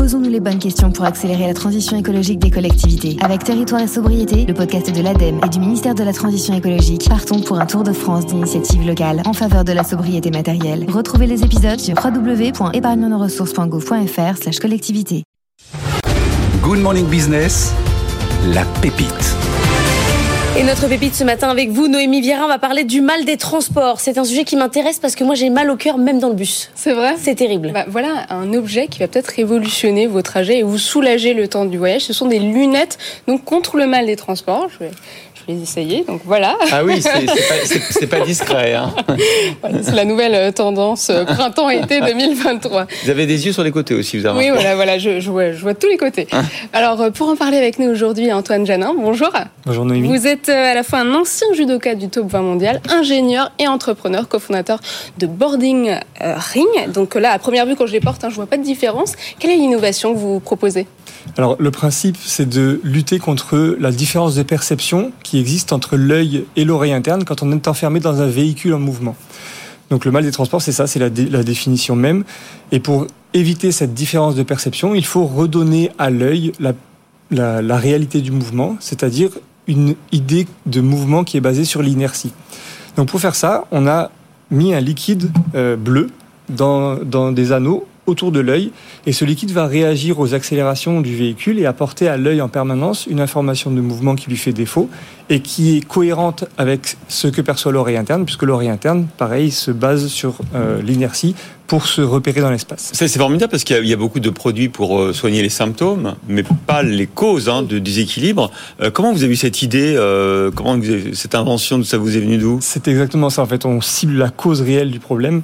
Posons-nous les bonnes questions pour accélérer la transition écologique des collectivités. Avec Territoire et Sobriété, le podcast de l'ADEME et du ministère de la Transition écologique, partons pour un tour de France d'initiatives locales en faveur de la sobriété matérielle. Retrouvez les épisodes sur www.épargnenoressources.gouv.fr/collectivité. Good Morning Business, la pépite. Et notre pépite ce matin avec vous, Noémie Vieira, on va parler du mal des transports. C'est un sujet qui m'intéresse parce que moi j'ai mal au cœur même dans le bus. C'est vrai ? C'est terrible. Voilà un objet qui va peut-être révolutionner vos trajets et vous soulager le temps du voyage. Ce sont des lunettes donc contre le mal des transports. Je vais les essayer, donc voilà. Ah oui, c'est pas discret. Hein. Voilà, c'est la nouvelle tendance printemps-été 2023. Vous avez des yeux sur les côtés aussi, vous avez. Oui, voilà, je vois tous les côtés. Hein. Alors, pour en parler avec nous aujourd'hui, Antoine Janin, bonjour. Bonjour Noémie. Vous êtes à la fois un ancien judoka du top 20 mondial, ingénieur et entrepreneur, cofondateur de Boarding Ring. Donc là, à première vue, quand je les porte, je vois pas de différence. Quelle est l'innovation que vous proposez ? Alors, le principe, c'est de lutter contre la différence de perception qui existe entre l'œil et l'oreille interne quand on est enfermé dans un véhicule en mouvement. Donc, le mal des transports, c'est ça, c'est la définition même. Et pour éviter cette différence de perception, il faut redonner à l'œil la réalité du mouvement, c'est-à-dire une idée de mouvement qui est basée sur l'inertie. Donc, pour faire ça, on a mis un liquide bleu dans des anneaux autour de l'œil, et ce liquide va réagir aux accélérations du véhicule et apporter à l'œil en permanence une information de mouvement qui lui fait défaut et qui est cohérente avec ce que perçoit l'oreille interne, puisque l'oreille interne, pareil, se base sur l'inertie pour se repérer dans l'espace. C'est formidable parce qu'il y a beaucoup de produits pour soigner les symptômes, mais pas les causes de déséquilibre. Comment vous avez eu cette idée, cette invention, ça vous est venu d'où ? C'est exactement ça, en fait, on cible la cause réelle du problème.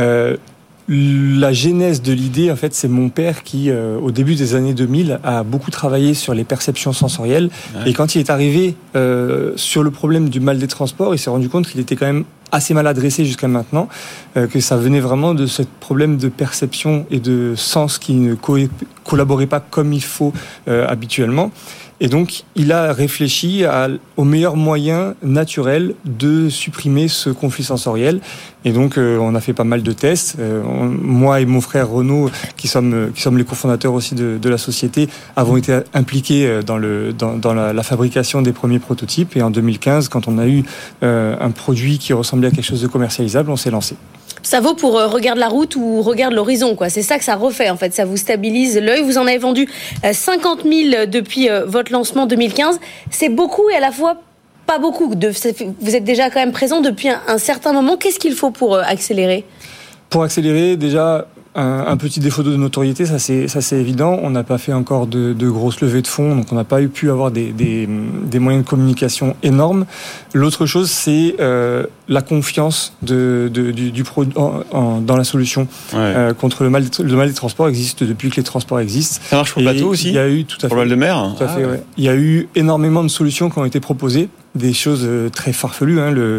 La genèse de l'idée, en fait, c'est mon père qui, au début des années 2000, a beaucoup travaillé sur les perceptions sensorielles. Ouais. Et quand il est arrivé sur le problème du mal des transports, il s'est rendu compte qu'il était quand même assez mal adressé jusqu'à maintenant, que ça venait vraiment de ce problème de perception et de sens qui ne collaborait pas comme il faut habituellement. Et donc, il a réfléchi au meilleur moyen naturel de supprimer ce conflit sensoriel. Et donc, on a fait pas mal de tests. Moi et mon frère Renaud, qui sommes les cofondateurs aussi de la société, avons été impliqués dans la fabrication des premiers prototypes. Et en 2015, quand on a eu un produit qui ressemblait à quelque chose de commercialisable, on s'est lancé. Ça vaut pour regarde la route ou regarde l'horizon, quoi. C'est ça que ça refait, en fait. Ça vous stabilise l'œil. Vous en avez vendu 50 000 depuis votre lancement 2015. C'est beaucoup et à la fois pas beaucoup. Vous êtes déjà quand même présent depuis un certain moment. Qu'est-ce qu'il faut pour accélérer ? Pour accélérer, déjà, un petit défaut de notoriété, ça c'est évident. On n'a pas fait encore de grosses levées de fonds, donc on n'a pas pu avoir des moyens de communication énormes. L'autre chose, c'est la confiance du produit dans la solution. Ouais. Contre le mal des transports existe depuis que les transports existent. Ça marche pour le bateau aussi ? Il y a eu tout à fait. Pour le mal de mer ? Tout à fait, ouais. Il y a eu énormément de solutions qui ont été proposées. Des choses très farfelues,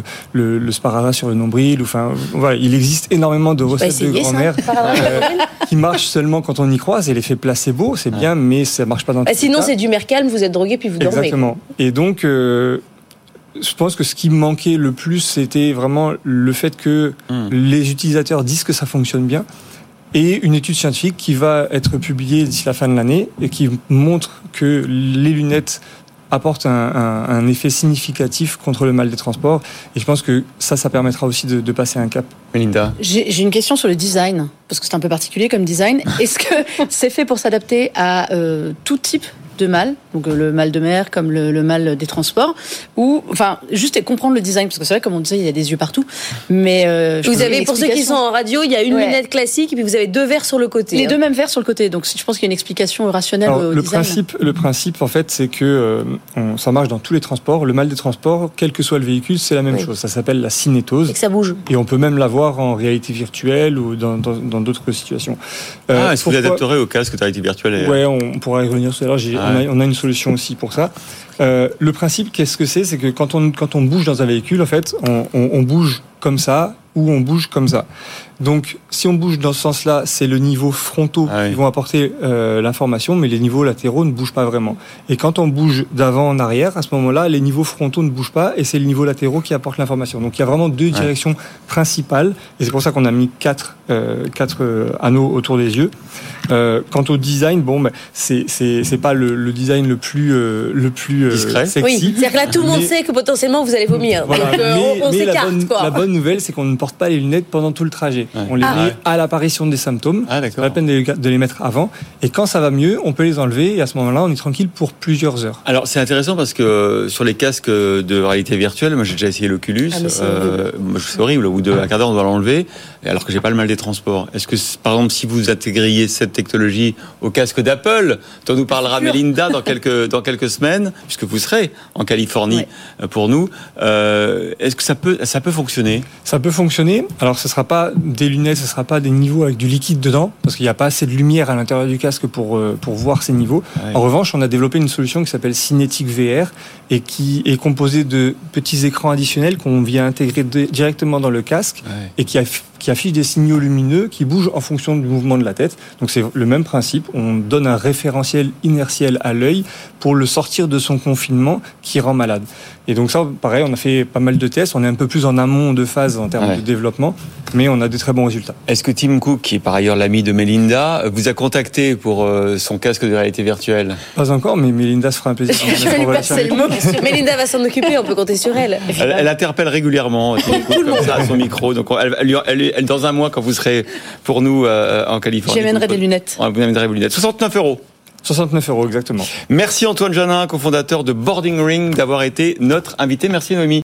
le sparadrap sur le nombril. Enfin, voilà, il existe énormément de recettes de grand-mère qui marchent seulement quand on y croit. C'est l'effet placebo, c'est bien, mais ça marche pas dans tous les cas. Sinon, c'est du mercalme, vous êtes drogué puis vous dormez. Exactement. Et donc, je pense que ce qui me manquait le plus, c'était vraiment le fait que les utilisateurs disent que ça fonctionne bien. Et une étude scientifique qui va être publiée d'ici la fin de l'année et qui montre que les lunettes apporte un effet significatif contre le mal des transports. Et je pense que ça permettra aussi de passer un cap. Melinda ? J'ai une question sur le design, parce que c'est un peu particulier comme design. Est-ce que c'est fait pour s'adapter à tout type de mal, donc le mal de mer comme le mal des transports, ou enfin juste comprendre le design, parce que c'est vrai, comme on disait, il y a des yeux partout, mais vous avez, pour ceux qui sont en radio, il y a une lunette classique et puis vous avez deux verres sur le côté. Les deux mêmes verres sur le côté, donc je pense qu'il y a une explication rationnelle. Alors, au design. Le principe en fait, c'est que ça marche dans tous les transports. Le mal des transports, quel que soit le véhicule, c'est la même chose. Ça s'appelle la cinétose. Et que ça bouge. Et on peut même l'avoir en réalité virtuelle ou dans d'autres situations. Est-ce que vous adapterez au casque de réalité virtuelle ? Ouais, on pourra y revenir tout à l'heure. On a une solution aussi pour ça. Le principe, qu'est-ce que c'est ? C'est que quand on bouge dans un véhicule, en fait, on bouge comme ça ou on bouge comme ça. Donc, si on bouge dans ce sens-là, c'est le niveau frontaux qui vont apporter l'information, mais les niveaux latéraux ne bougent pas vraiment. Et quand on bouge d'avant en arrière, à ce moment-là, les niveaux frontaux ne bougent pas et c'est les niveaux latéraux qui apportent l'information. Donc, il y a vraiment deux directions principales et c'est pour ça qu'on a mis quatre anneaux autour des yeux. Quant au design, c'est pas le design le plus discret. Sexy. Oui, c'est-à-dire que là, tout le monde sait que potentiellement vous allez vomir. Voilà. Donc, on s'écarte, la bonne nouvelle, c'est qu'on ne porte pas les lunettes pendant tout le trajet. On les met à l'apparition des symptômes. C'est pas la peine de les mettre avant. Et quand ça va mieux, on peut les enlever et à ce moment-là, on est tranquille pour plusieurs heures. Alors, c'est intéressant parce que sur les casques de réalité virtuelle, moi j'ai déjà essayé l'Oculus. C'est horrible. Au bout d'un quart d'heure, on doit l'enlever. Alors que j'ai pas le mal des transports. Est-ce que, par exemple, si vous intégriez cette technologie au casque d'Apple, dont nous parlera Melinda dans quelques semaines, puisque vous serez en Californie pour nous, est-ce que ça peut fonctionner? Ça peut fonctionner. Alors, ce sera pas des lunettes, ce sera pas des niveaux avec du liquide dedans, parce qu'il n'y a pas assez de lumière à l'intérieur du casque pour voir ces niveaux. En revanche, on a développé une solution qui s'appelle Cinétique VR et qui est composée de petits écrans additionnels qu'on vient intégrer directement dans le casque et qui affiche des signaux lumineux qui bougent en fonction du mouvement de la tête. Donc c'est le même principe, on donne un référentiel inertiel à l'œil pour le sortir de son confinement qui rend malade. Et donc ça, pareil, on a fait pas mal de tests, on est un peu plus en amont de phase en termes de développement, mais on a de très bons résultats. Est-ce que Tim Cook, qui est par ailleurs l'ami de Melinda, vous a contacté pour son casque de réalité virtuelle? Pas encore, mais Melinda se fera un plaisir. Je vais lui passer le mot. Melinda va s'en occuper, on peut compter sur elle. Elle interpelle régulièrement comme ça à son micro. Donc elle, dans un mois, quand vous serez pour nous en Californie, j'amènerai des lunettes. Vous amènerez des lunettes. 69 €. 69 €, exactement. Merci Antoine Janin, cofondateur de Boarding Ring, d'avoir été notre invité. Merci Noémie.